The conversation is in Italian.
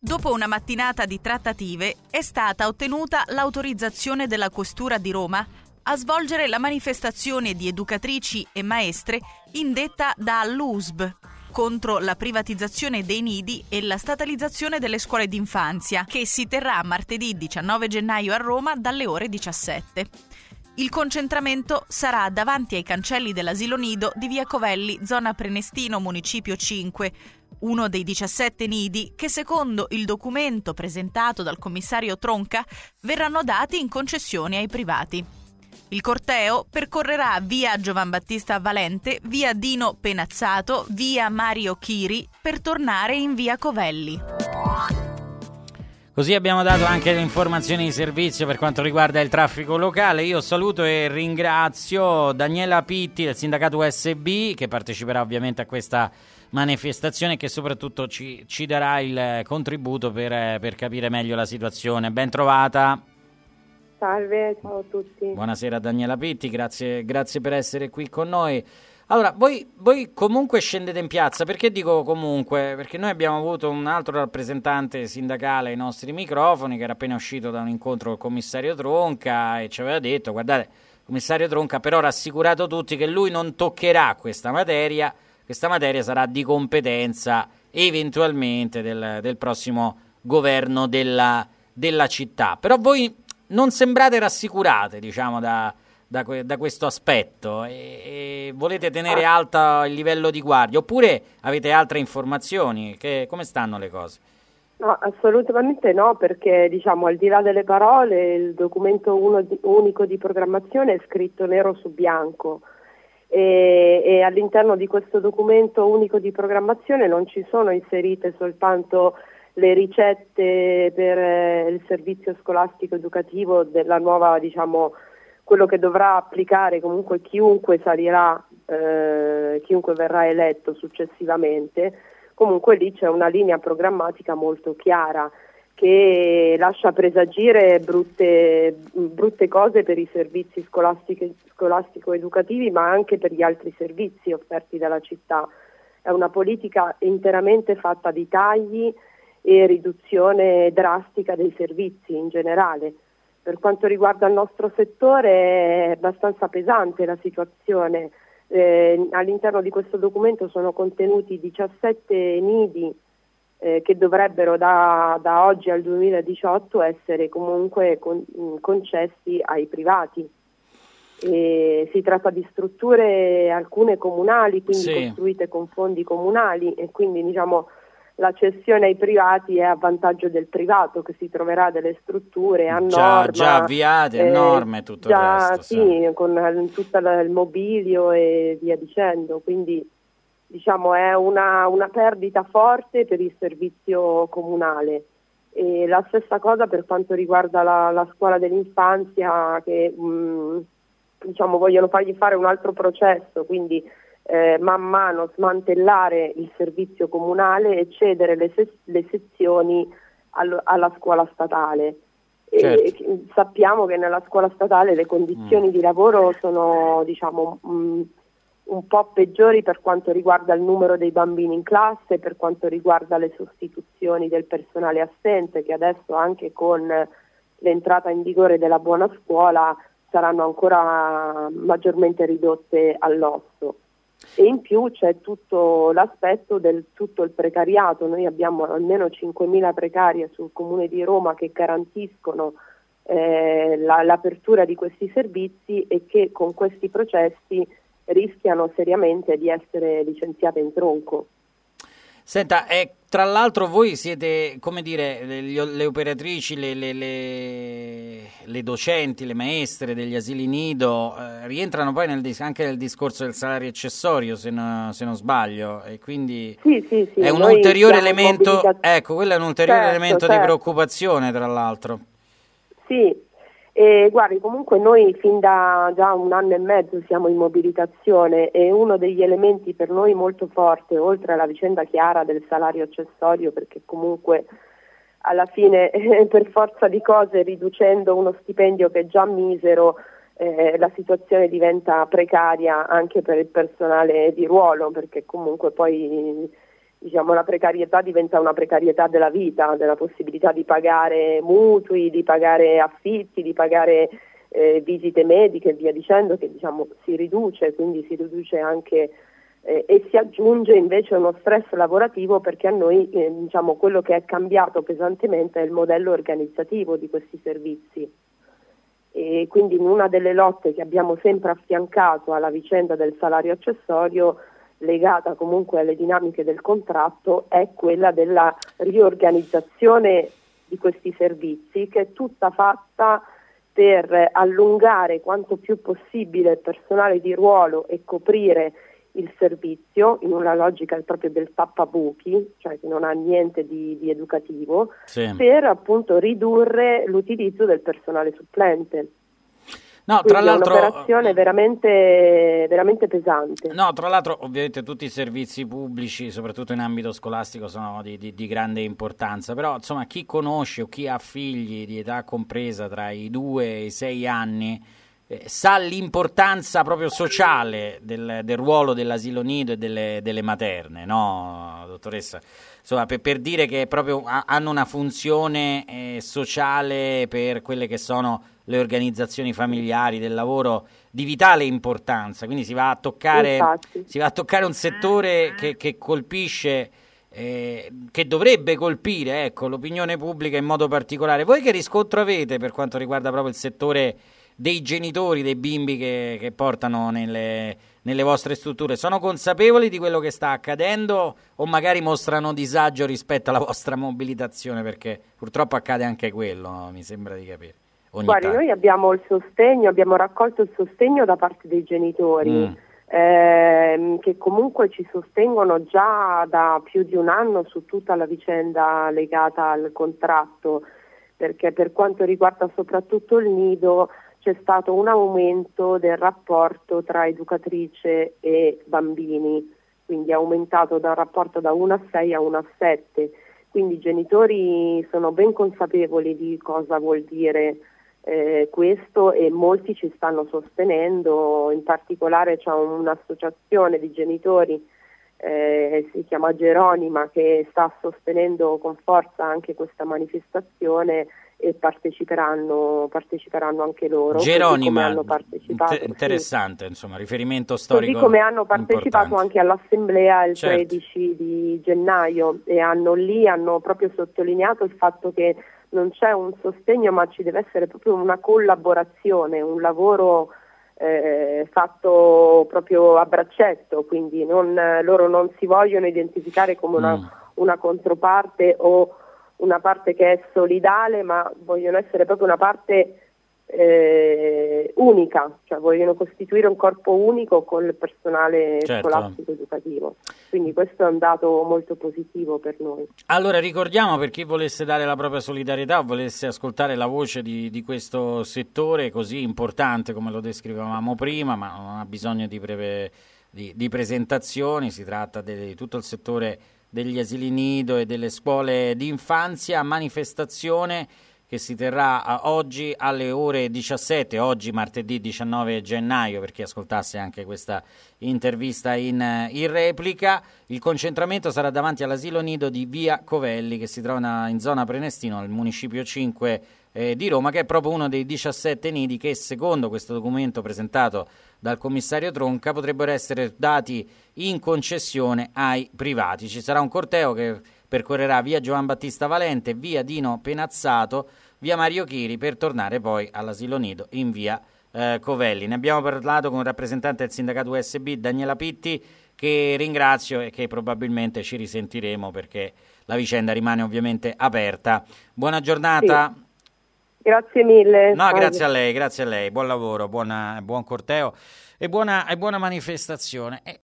Dopo una mattinata di trattative è stata ottenuta l'autorizzazione della Questura di Roma a svolgere la manifestazione di educatrici e maestre indetta dall'USB contro la privatizzazione dei nidi e la statalizzazione delle scuole d'infanzia, che si terrà martedì 19 gennaio a Roma dalle ore 17. Il concentramento sarà davanti ai cancelli dell'asilo nido di Via Covelli, zona Prenestino, Municipio 5, uno dei 17 nidi che, secondo il documento presentato dal commissario Tronca, verranno dati in concessione ai privati. Il corteo percorrerà via Giovan Battista Valente, via Dino Penazzato, via Mario Chiri per tornare in via Covelli. Così abbiamo dato anche le informazioni di servizio per quanto riguarda il traffico locale. Io saluto e ringrazio Daniela Pitti del sindacato USB, che parteciperà ovviamente a questa manifestazione e che soprattutto ci darà il contributo per capire meglio la situazione. Ben trovata. Salve, ciao a tutti. Buonasera Daniela Pitti, grazie per essere qui con noi. Allora, voi comunque scendete in piazza, perché dico comunque? Perché noi abbiamo avuto un altro rappresentante sindacale ai nostri microfoni che era appena uscito da un incontro col commissario Tronca e ci aveva detto, guardate, il commissario Tronca però ha rassicurato tutti che lui non toccherà questa materia sarà di competenza eventualmente del prossimo governo della città. Però voi non sembrate rassicurate, diciamo, da questo aspetto e volete tenere alto il livello di guardia, oppure avete altre informazioni? Come stanno le cose? No, assolutamente no, perché diciamo al di là delle parole il documento unico di programmazione è scritto nero su bianco e all'interno di questo documento unico di programmazione non ci sono inserite soltanto le ricette per il servizio scolastico educativo della nuova, diciamo, quello che dovrà applicare comunque chiunque salirà, chiunque verrà eletto successivamente. Comunque lì c'è una linea programmatica molto chiara che lascia presagire brutte cose per i servizi scolastico-educativi, ma anche per gli altri servizi offerti dalla città. È una politica interamente fatta di tagli e riduzione drastica dei servizi in generale. Per quanto riguarda il nostro settore è abbastanza pesante la situazione. All'interno di questo documento sono contenuti 17 nidi che dovrebbero da oggi al 2018 essere comunque concessi ai privati. Si tratta di strutture alcune comunali, quindi costruite con fondi comunali e quindi diciamo la cessione ai privati è a vantaggio del privato che si troverà delle strutture a norma. Già avviate, a norma e tutto il resto. Sì, con tutto il mobilio e via dicendo, quindi diciamo è una perdita forte per il servizio comunale. E la stessa cosa per quanto riguarda la scuola dell'infanzia che diciamo vogliono fargli fare un altro processo, quindi man mano smantellare il servizio comunale e cedere le sezioni alla scuola statale. Certo. E sappiamo che nella scuola statale le condizioni di lavoro sono diciamo un po' peggiori per quanto riguarda il numero dei bambini in classe, per quanto riguarda le sostituzioni del personale assente, che adesso anche con l'entrata in vigore della buona scuola saranno ancora maggiormente ridotte all'osso. E in più c'è tutto l'aspetto del tutto il precariato. Noi abbiamo almeno 5.000 precarie sul Comune di Roma che garantiscono l'apertura di questi servizi e che con questi processi rischiano seriamente di essere licenziate in tronco. Senta, tra l'altro voi siete, come dire, le operatrici, le docenti, le maestre degli asili nido, rientrano poi anche nel discorso del salario accessorio, se non sbaglio, e quindi sì, è un ulteriore elemento, ecco, quello è un ulteriore elemento di preoccupazione, tra l'altro. Sì. Guardi, comunque noi fin da già 1 anno e mezzo siamo in mobilitazione e uno degli elementi per noi molto forte, oltre alla vicenda chiara del salario accessorio, perché comunque alla fine per forza di cose riducendo uno stipendio che è già misero la situazione diventa precaria anche per il personale di ruolo, perché comunque poi diciamo, la precarietà diventa una precarietà della vita, della possibilità di pagare mutui, di pagare affitti, di pagare visite mediche e via dicendo, che diciamo si riduce, quindi si riduce anche e si aggiunge invece uno stress lavorativo, perché a noi diciamo quello che è cambiato pesantemente è il modello organizzativo di questi servizi. E quindi in una delle lotte che abbiamo sempre affiancato alla vicenda del salario accessorio, legata comunque alle dinamiche del contratto, è quella della riorganizzazione di questi servizi, che è tutta fatta per allungare quanto più possibile il personale di ruolo e coprire il servizio in una logica proprio del tappabuchi, cioè che non ha niente di educativo, sì, per appunto ridurre l'utilizzo del personale supplente. No, tra l'altro, è un'operazione veramente, veramente pesante. No, tra l'altro ovviamente tutti i servizi pubblici, soprattutto in ambito scolastico, sono di grande importanza, però insomma chi conosce o chi ha figli di età compresa tra i 2 e i 6 anni sa l'importanza proprio sociale del ruolo dell'asilo nido e delle materne, no, dottoressa? Insomma, per dire che proprio hanno una funzione sociale per quelle che sono le organizzazioni familiari del lavoro di vitale importanza, quindi si va a toccare un settore che colpisce, che dovrebbe colpire, ecco, l'opinione pubblica in modo particolare. Voi che riscontro avete per quanto riguarda proprio il settore dei genitori, dei bimbi che portano nelle vostre strutture? Sono consapevoli di quello che sta accadendo o magari mostrano disagio rispetto alla vostra mobilitazione? Perché purtroppo accade anche quello, no? Mi sembra di capire. Guardi, noi abbiamo il sostegno, abbiamo raccolto il sostegno da parte dei genitori, che comunque ci sostengono già da più di un anno su tutta la vicenda legata al contratto, perché per quanto riguarda soprattutto il nido c'è stato un aumento del rapporto tra educatrice e bambini, quindi è aumentato da un rapporto da 1 a 6 a 1 a 7, quindi i genitori sono ben consapevoli di cosa vuol dire questo, e molti ci stanno sostenendo. In particolare c'è un'associazione di genitori, si chiama Geronima, che sta sostenendo con forza anche questa manifestazione, e parteciperanno anche loro. Geronima, hanno partecipato, interessante, sì. Insomma, riferimento storico. Così come hanno partecipato importante anche all'assemblea il certo 13 di gennaio, e hanno proprio sottolineato il fatto che non c'è un sostegno, ma ci deve essere proprio una collaborazione, un lavoro fatto proprio a braccetto, quindi loro non si vogliono identificare come una controparte o una parte che è solidale, ma vogliono essere proprio una parte unica, cioè vogliono costituire un corpo unico con il personale scolastico educativo. Quindi questo è un dato molto positivo per noi. Allora ricordiamo, per chi volesse dare la propria solidarietà o volesse ascoltare la voce di questo settore così importante come lo descrivevamo prima, ma non ha bisogno di presentazioni, si tratta di tutto il settore degli asili nido e delle scuole di infanzia, manifestazione che si terrà oggi alle ore 17, oggi martedì 19 gennaio, per chi ascoltasse anche questa intervista in replica. Il concentramento sarà davanti all'asilo nido di Via Covelli, che si trova in zona Prenestino, al municipio 5 di Roma, che è proprio uno dei 17 nidi che, secondo questo documento presentato dal commissario Tronca, potrebbero essere dati in concessione ai privati. Ci sarà un corteo che percorrerà via Giovan Battista Valente, via Dino Penazzato, via Mario Chiri, per tornare poi all'asilo nido in via Covelli. Ne abbiamo parlato con un rappresentante del sindacato USB, Daniela Pitti, che ringrazio e che probabilmente ci risentiremo, perché la vicenda rimane ovviamente aperta. Buona giornata. Sì. Grazie mille. No, grazie a lei, buon lavoro, buon corteo e buona manifestazione.